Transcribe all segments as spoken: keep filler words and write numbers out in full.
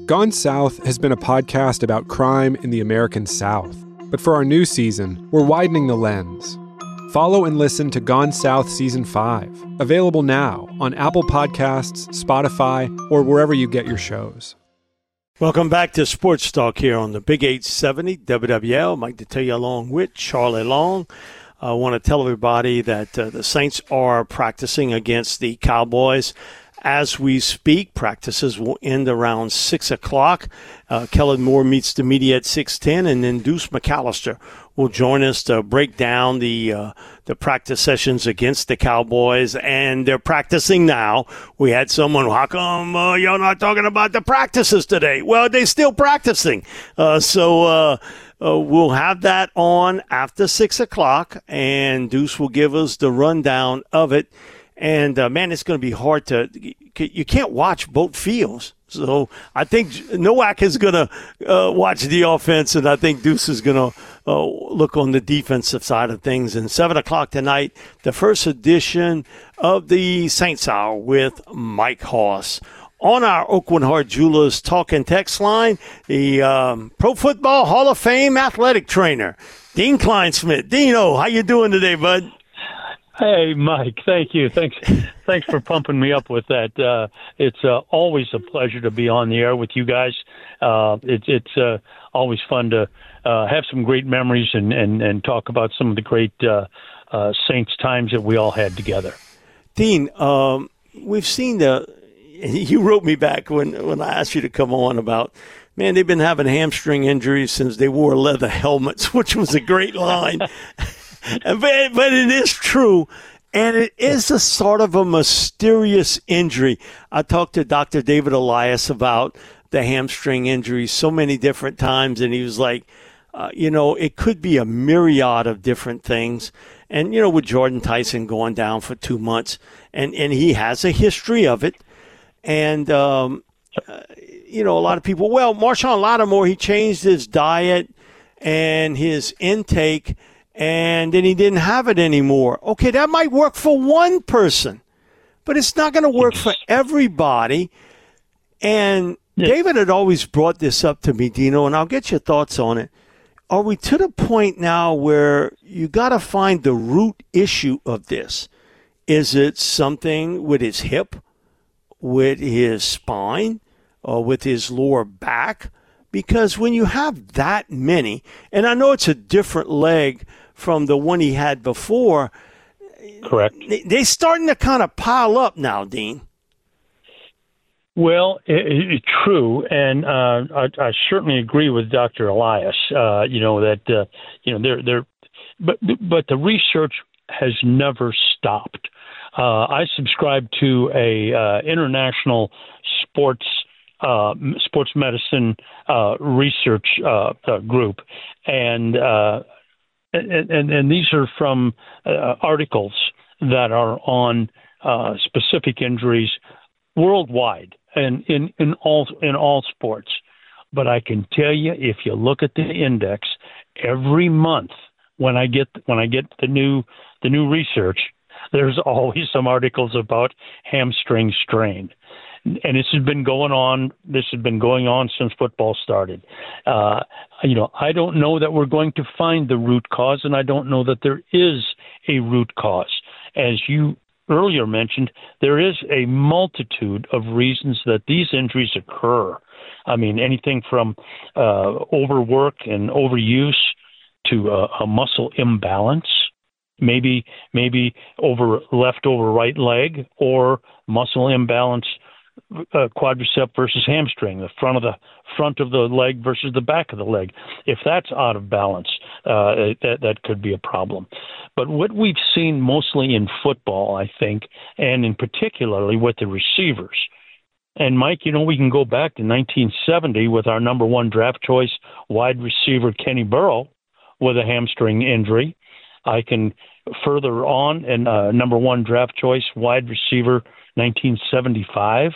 Gone South has been a podcast about crime in the American South. But for our new season, we're widening the lens. Follow and listen to Gone South Season five, available now on Apple Podcasts, Spotify, or wherever you get your shows. Welcome back to Sports Talk here on the Big eight seventy W W L. Mike Detillier along with Charlie Long. I want to tell everybody that uh, the Saints are practicing against the Cowboys as we speak. Practices will end around six o'clock. Uh, Kellen Moore meets the media at six ten, and then Deuce McAllister will join us to break down the uh, the practice sessions against the Cowboys. And they're practicing now. We had someone, how come uh, you're not talking about the practices today? Well, they're still practicing. Uh, so uh, uh, we'll have that on after six o'clock, and Deuce will give us the rundown of it. And, uh, man, it's going to be hard to – you can't watch both fields. So I think Nowak is going to uh, watch the offense, and I think Deuce is going to uh, look on the defensive side of things. And seven o'clock tonight, the first edition of the Saints Hour with Mike Hoss. On our Oakwood Heart Jewelers talk and text line, the um, Pro Football Hall of Fame athletic trainer, Dean Kleinsmith. Dino, how you doing today, bud? Hey, Mike, thank you. Thanks thanks for pumping me up with that. Uh, it's uh, always a pleasure to be on the air with you guys. Uh, it, it's uh, always fun to uh, have some great memories and, and, and talk about some of the great uh, uh, Saints times that we all had together. Dean, um, we've seen the – you wrote me back when, when I asked you to come on about – man, they've been having hamstring injuries since they wore leather helmets, which was a great line. but, but it is true, and it is a sort of a mysterious injury. I talked to Doctor David Elias about the hamstring injury so many different times, and he was like, uh, you know, it could be a myriad of different things. And, you know, with Jordan Tyson going down for two months, and, and he has a history of it. And, um, uh, you know, a lot of people, well, Marshawn Lattimore, he changed his diet and his intake, and then he didn't have it anymore. Okay, that might work for one person, but it's not going to work for everybody. And yeah. David had always brought this up to me, Dino, and I'll get your thoughts on it. Are we to the point now where you got to find the root issue of this? Is it something with his hip, with his spine, or with his lower back? Because when you have that many, and I know it's a different leg from the one he had before. Correct. They're starting to kind of pile up now, Dean. Well, it, it, true, and uh, I, I certainly agree with Doctor Elias. Uh, you know that uh, you know they're they're, but but the research has never stopped. Uh, I subscribe to a uh, international sports uh, sports medicine uh, research uh, uh, group, and, uh, and and and these are from uh, articles that are on uh, specific injuries worldwide. And in, in all in all sports. But I can tell you, if you look at the index every month when I get when I get the new the new research, there's always some articles about hamstring strain. And this has been going on this has been going on since football started. Uh, you know, I don't know that we're going to find the root cause, and I don't know that there is a root cause. As you earlier mentioned, there is a multitude of reasons that these injuries occur. I mean, anything from uh, overwork and overuse to uh, a muscle imbalance, maybe maybe over left over right leg, or muscle imbalance, uh, quadricep versus hamstring, the front of the front of the leg versus the back of the leg. If that's out of balance, uh, that that could be a problem. But what we've seen mostly in football, I think, and in particularly with the receivers. And Mike, you know, we can go back to nineteen seventy with our number one draft choice wide receiver Kenny Burrow with a hamstring injury. I can further on and uh, number one draft choice wide receiver nineteen seventy-five,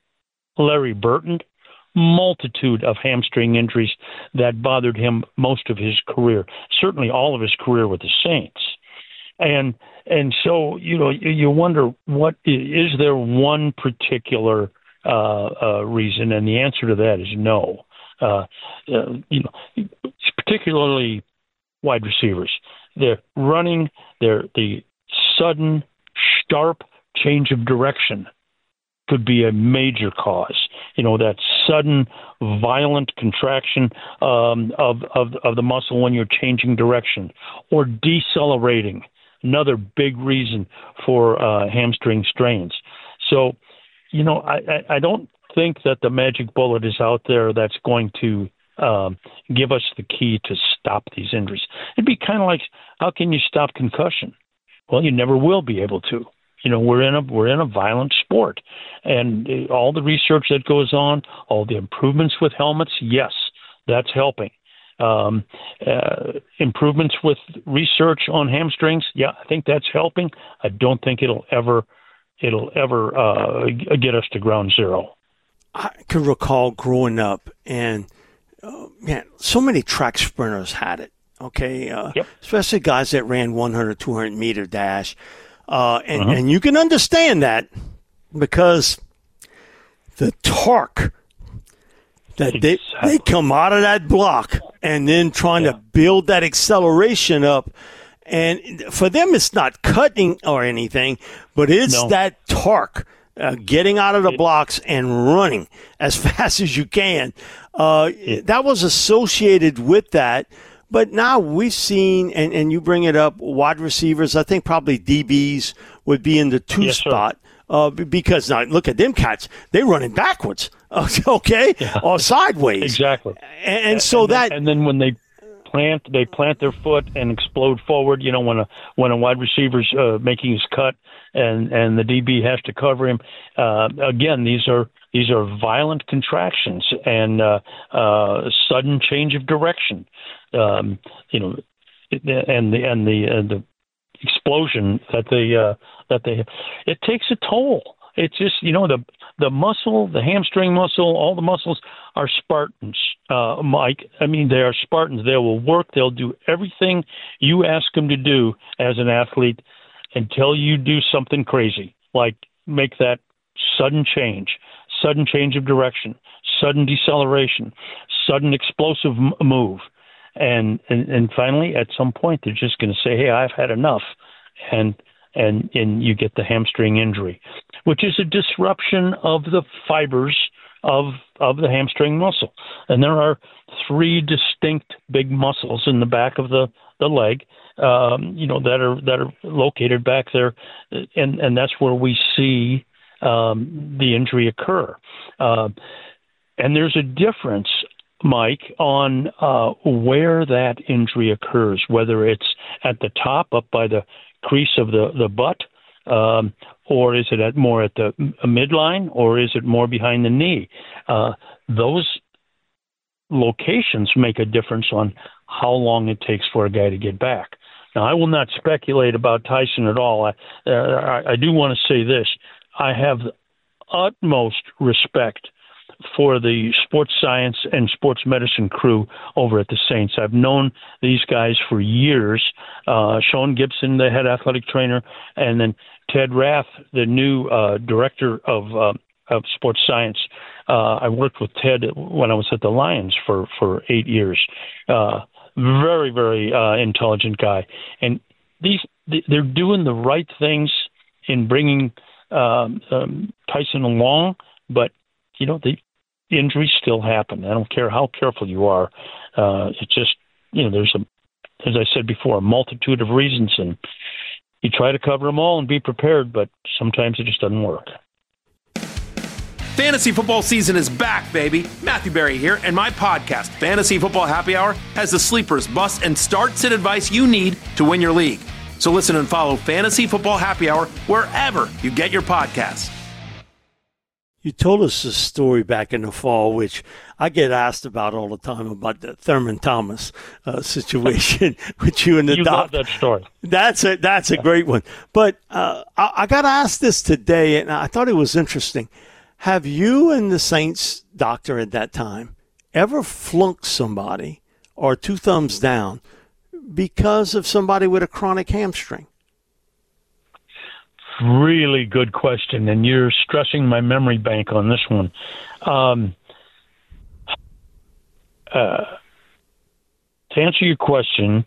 Larry Burton. Multitude of hamstring injuries that bothered him most of his career, certainly all of his career with the Saints. And and so, you know, you wonder, what is there one particular uh, uh, reason, and the answer to that is no. Uh, uh, you know, particularly wide receivers, they're running. They're the sudden, sharp change of direction could be a major cause. You know, that sudden, violent contraction um, of, of of the muscle when you're changing direction, or decelerating. Another big reason for uh, hamstring strains. So, you know, I, I, I don't think that the magic bullet is out there that's going to um, give us the key to stop these injuries. It'd be kind of like, how can you stop concussion? Well, you never will be able to. You know, we're in a we're in a violent sport, and all the research that goes on, all the improvements with helmets, yes, that's helping. Um, uh, improvements with research on hamstrings, yeah, I think that's helping. I don't think it'll ever it'll ever uh, get us to ground zero. I can recall growing up, and uh, man, so many track sprinters had it. Okay, uh, yep. Especially guys that ran one hundred, two hundred meter dash. Uh, and, uh-huh. and you can understand that because the torque that exactly. they they come out of that block and then trying yeah. to build that acceleration up. And for them, it's not cutting or anything, but it's no. that torque, uh, getting out of the blocks and running as fast as you can. Uh, it, that was associated with that. But now we've seen, and, and you bring it up, wide receivers, I think probably D Bs would be in the two yes, spot. Uh, because now look at them cats, they're running backwards, okay, yeah. or sideways. Exactly. And, and so and that. Then, and then when they plant, they plant their foot and explode forward. You know, when a when a wide receiver's uh, making his cut and, and the D B has to cover him. Uh, again, these are these are violent contractions and uh, uh, sudden change of direction. Um, you know, and the and the and the explosion that they uh, that they it takes a toll. It's just, you know, the the muscle, the hamstring muscle, all the muscles are Spartans, uh, Mike. I mean, they are Spartans. They will work. They'll do everything you ask them to do as an athlete until you do something crazy, like make that sudden change, sudden change of direction, sudden deceleration, sudden explosive m- move. And, and and finally, at some point, they're just going to say, hey, I've had enough. And and and you get the hamstring injury, which is a disruption of the fibers of of the hamstring muscle. And there are three distinct big muscles in the back of the, the leg, um, you know, that are that are located back there. And, and that's where we see um, the injury occur. Uh, and there's a difference, Mike, on uh, where that injury occurs, whether it's at the top, up by the crease of the, the butt, um, or is it at more at the midline, or is it more behind the knee? Uh, those locations make a difference on how long it takes for a guy to get back. Now, I will not speculate about Tyson at all. I, uh, I, I do want to say this. I have the utmost respect for the sports science and sports medicine crew over at the Saints. I've known these guys for years. Uh, Sean Gibson, the head athletic trainer, and then Ted Rath, the new uh, director of uh, of sports science. Uh, I worked with Ted when I was at the Lions for, for eight years. Uh, very, very uh, intelligent guy. And these they're doing the right things in bringing um, um, Tyson along, but, you know, the injuries still happen. I don't care how careful you are. Uh, it's just, you know, there's a, as I said before, a multitude of reasons, and you try to cover them all and be prepared, but sometimes it just doesn't work. Fantasy football season is back, baby. Matthew Berry here, and my podcast, Fantasy Football Happy Hour, has the sleepers, busts, and starts and advice you need to win your league. So listen and follow Fantasy Football Happy Hour wherever you get your podcasts. You told us a story back in the fall, which I get asked about all the time, about the Thurman Thomas uh, situation with you and the you doc. love that story. That's a, that's a great one. But uh, I, I got asked this today, and I thought it was interesting. Have you and the Saints doctor at that time ever flunked somebody or two thumbs down because of somebody with a chronic hamstring? really good question, and you're stressing my memory bank on this one. Um, uh, to answer your question,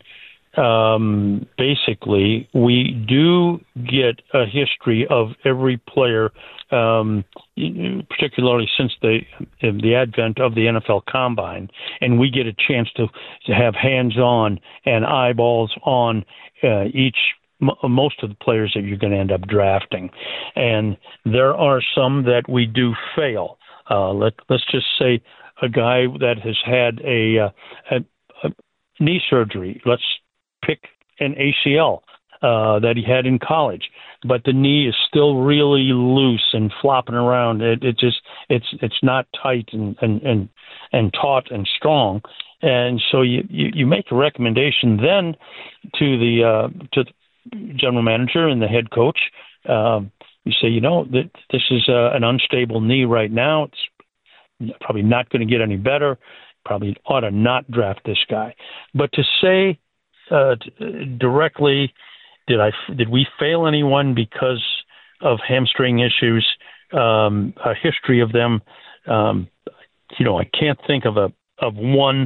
um, basically, we do get a history of every player, um, particularly since the the advent of the N F L Combine, and we get a chance to, to have hands-on and eyeballs on uh, each most of the players that you're going to end up drafting. And there are some that we do fail. Uh, let, let's just say a guy that has had a, uh, a, a knee surgery. Let's pick an A C L uh, that he had in college, but the knee is still really loose and flopping around. It, it just it's it's not tight and, and, and, and taut and strong. And so you, you, you make a recommendation then to the uh, to the general manager and the head coach. Um, you say, you know, that this is uh, an unstable knee right now. It's probably not going to get any better. Probably ought to not draft this guy. But to say uh, directly, did I did we fail anyone because of hamstring issues? Um, a history of them. Um, you know, I can't think of a of one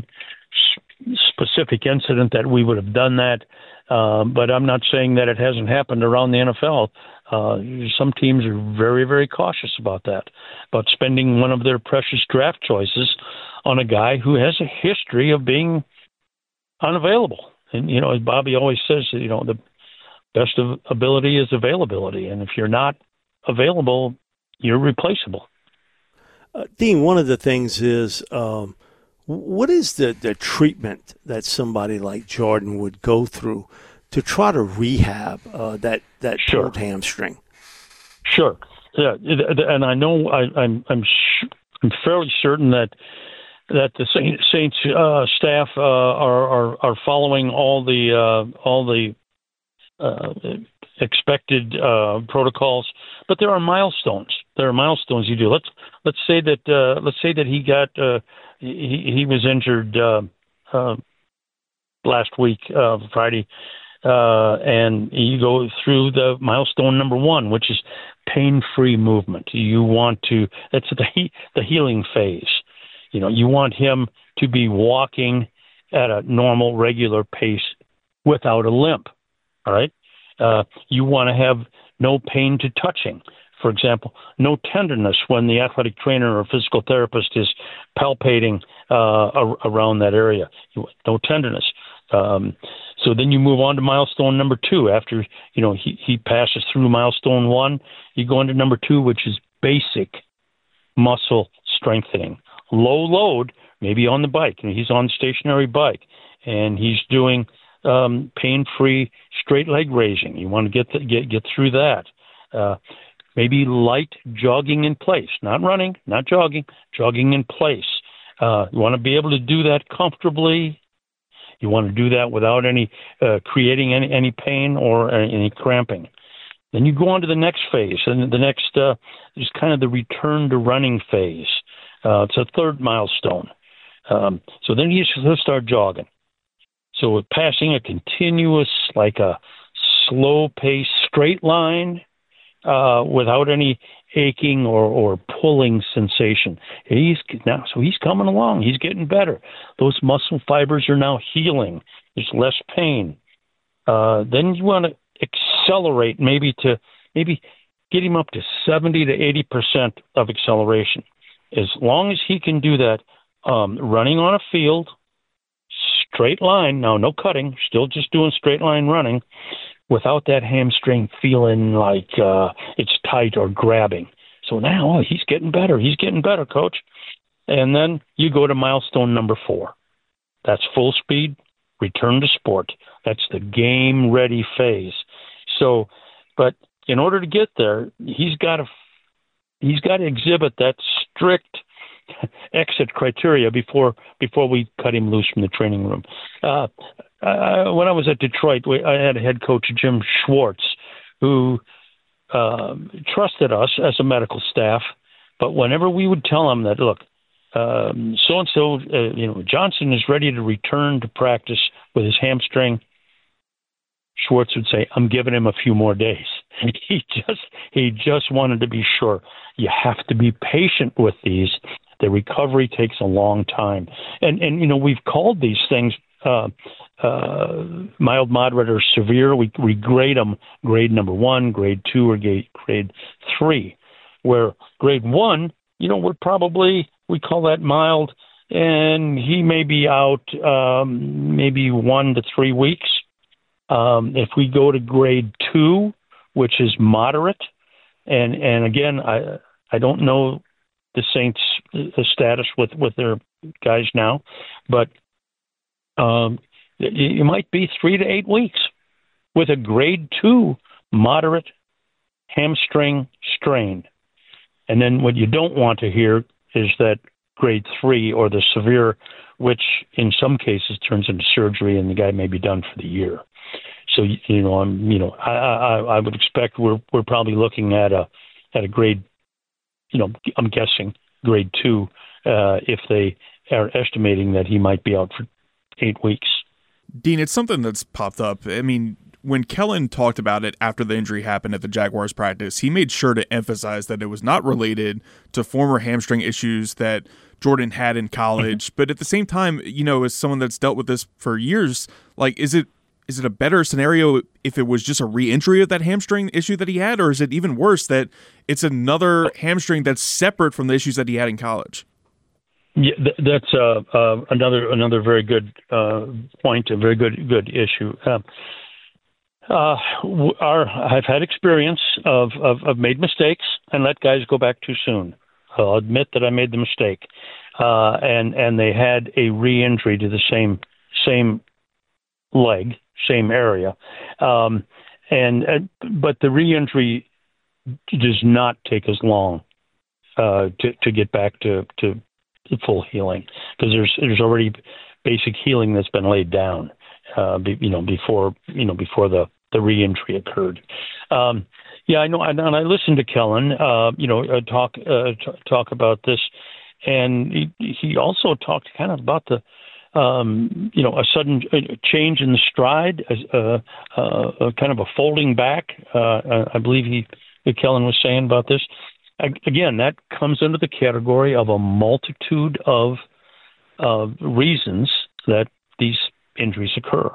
specific incident that we would have done that. Um, but I'm not saying that it hasn't happened around the N F L. Uh, some teams are very, very cautious about that, about spending one of their precious draft choices on a guy who has a history of being unavailable. And, you know, as Bobby always says, you know, the best of ability is availability. And if you're not available, you're replaceable. Uh, Dean, one of the things is, um, what is the, the treatment that somebody like Jordan would go through to try to rehab uh, that that sure. pulled hamstring? Sure, yeah, and I know I, I'm I'm sh- I'm fairly certain that that the Saints uh, staff uh, are, are are following all the uh, all the uh, expected uh, protocols, but there are milestones. There are milestones you do. Let's let's say that uh, let's say that he got. Uh, He, he was injured uh, uh, last week, uh, Friday, uh, and you go through the milestone number one, which is pain-free movement. You want to – that's the, he, the healing phase. You know, you want him to be walking at a normal, regular pace without a limp, all right? Uh, you want to have no pain to touching. For example, no tenderness when the athletic trainer or physical therapist is palpating uh, ar- around that area. No tenderness. Um, so then you move on to milestone number two. After you know he, he passes through milestone one, you go into number two, which is basic muscle strengthening. Low load, maybe on the bike. You know, he's on a stationary bike, and he's doing um, pain-free straight leg raising. You want to get the, get get through that. Uh, Maybe light jogging in place, not running, not jogging, jogging in place. Uh, you want to be able to do that comfortably. You want to do that without any uh, creating any, any pain or any cramping. Then you go on to the next phase, and the next uh, is kind of the return to running phase. Uh, it's a third milestone. Um, so then he'll start jogging. So with passing a continuous, like a slow pace, straight line, Uh, without any aching or, or pulling sensation. He's now, so he's coming along. He's getting better. Those muscle fibers are now healing. There's less pain. Uh, then you want to accelerate, maybe to maybe get him up to seventy to eighty percent of acceleration. As long as he can do that, um, running on a field, straight line. Now, no cutting. Still just doing straight line running. Without that hamstring feeling like uh, it's tight or grabbing. So now oh, he's getting better. He's getting better, Coach. And then you go to milestone number four. That's full speed, return to sport. That's the game-ready phase. So, but in order to get there, he's got to he's got to exhibit that strict exit criteria before before we cut him loose from the training room. Uh, Uh, when I was at Detroit, we, I had a head coach, Jim Schwartz, who uh, trusted us as a medical staff. But whenever we would tell him that, look, um, so-and-so, uh, you know, Johnson is ready to return to practice with his hamstring, Schwartz would say, I'm giving him a few more days. He just he just wanted to be sure. You have to be patient with these. The recovery takes a long time, and and you know we've called these things uh, uh, mild, moderate, or severe. We we grade them grade number one, grade two, or grade grade three. Where grade one, you know, we're probably we call that mild, and he may be out um, maybe one to three weeks. Um, if we go to grade two, which is moderate, and and again, I I don't know the Saints' the status with, with their guys now, but um, it, it might be three to eight weeks with a grade two moderate hamstring strain. And then what you don't want to hear is that grade three or the severe, which in some cases turns into surgery and the guy may be done for the year. So, you know, I'm, you know, I, I, I would expect we're, we're probably looking at a, at a grade, you know, I'm guessing grade two, uh, if they are estimating that he might be out for eight weeks. Dean, it's something that's popped up. I mean, when Kellen talked about it after the injury happened at the Jaguars practice, he made sure to emphasize that it was not related to former hamstring issues that Jordan had in college. But at the same time, you know, as someone that's dealt with this for years, like, is it is it a better scenario if it was just a re-injury of that hamstring issue that he had, or is it even worse that it's another hamstring that's separate from the issues that he had in college? Yeah, th- that's uh, uh, another another very good uh, point, a very good good issue. Um, uh, our I've had experience of, of of made mistakes and let guys go back too soon. I'll admit that I made the mistake, uh, and and they had a re-injury to the same same leg, same area, um, and uh, but the re-injury does not take as long uh, to to get back to to full healing, because there's there's already basic healing that's been laid down, uh, be, you know, before you know before the, the re-injury occurred. Um, yeah, I know, and I listened to Kellen, uh, you know, uh, talk uh, t- talk about this, and he, he also talked kind of about the, um, you know, a sudden change in the stride, uh, uh, kind of a folding back. Uh, I believe he, Kellen was saying about this. Again, that comes under the category of a multitude of uh, reasons that these injuries occur.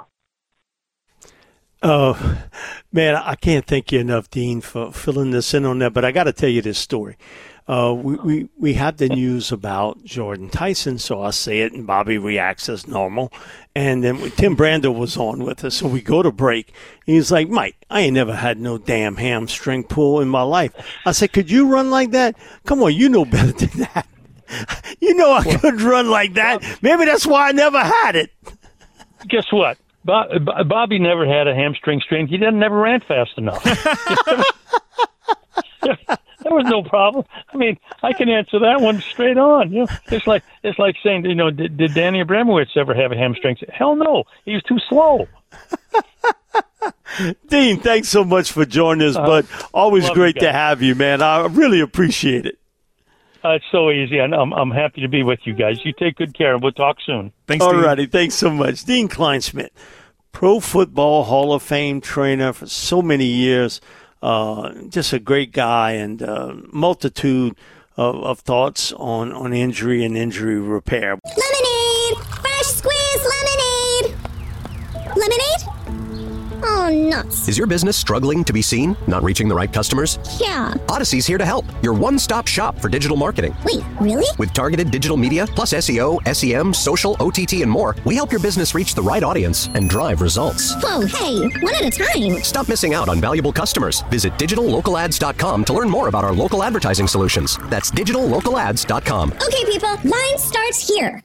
Oh, man, I can't thank you enough, Dean, for filling this in on that. But I got to tell you this story. Uh, we, we, we had the news about Jordan Tyson, so I say it, and Bobby reacts as normal. And then Tim Brando was on with us, so we go to break. He's like, Mike, I ain't never had no damn hamstring pull in my life. I said, could you run like that? Come on, you know better than that. You know I couldn't run like that. Maybe that's why I never had it. Guess what? Bob, Bobby never had a hamstring strain. He didn't never ran fast enough. There was no problem. I mean, I can answer that one straight on. You know, it's like it's like saying, you know, did, did Danny Abramowitz ever have a hamstring? Hell no, he was too slow. Dean, thanks so much for joining us, uh, but always great to have you, man. I really appreciate it. Uh, it's so easy, and I'm I'm happy to be with you guys. You take good care, and we'll talk soon. Thanks, All Dean. righty, thanks so much. Dean Kleinsmith, Pro Football Hall of Fame trainer for so many years. Uh, just a great guy, and uh, multitude of, of thoughts on, on injury and injury repair. Lemonade! Fresh squeezed lemonade! Lemonade? Oh, nuts. Is your business struggling to be seen? Not reaching the right customers? Yeah. Odyssey's here to help. Your one-stop shop for digital marketing. Wait, really? With targeted digital media, plus S E O, S E M, social, O T T, and more, we help your business reach the right audience and drive results. Whoa, hey, one at a time. Stop missing out on valuable customers. Visit digital local ads dot com to learn more about our local advertising solutions. That's digital local ads dot com. Okay, people, line starts here.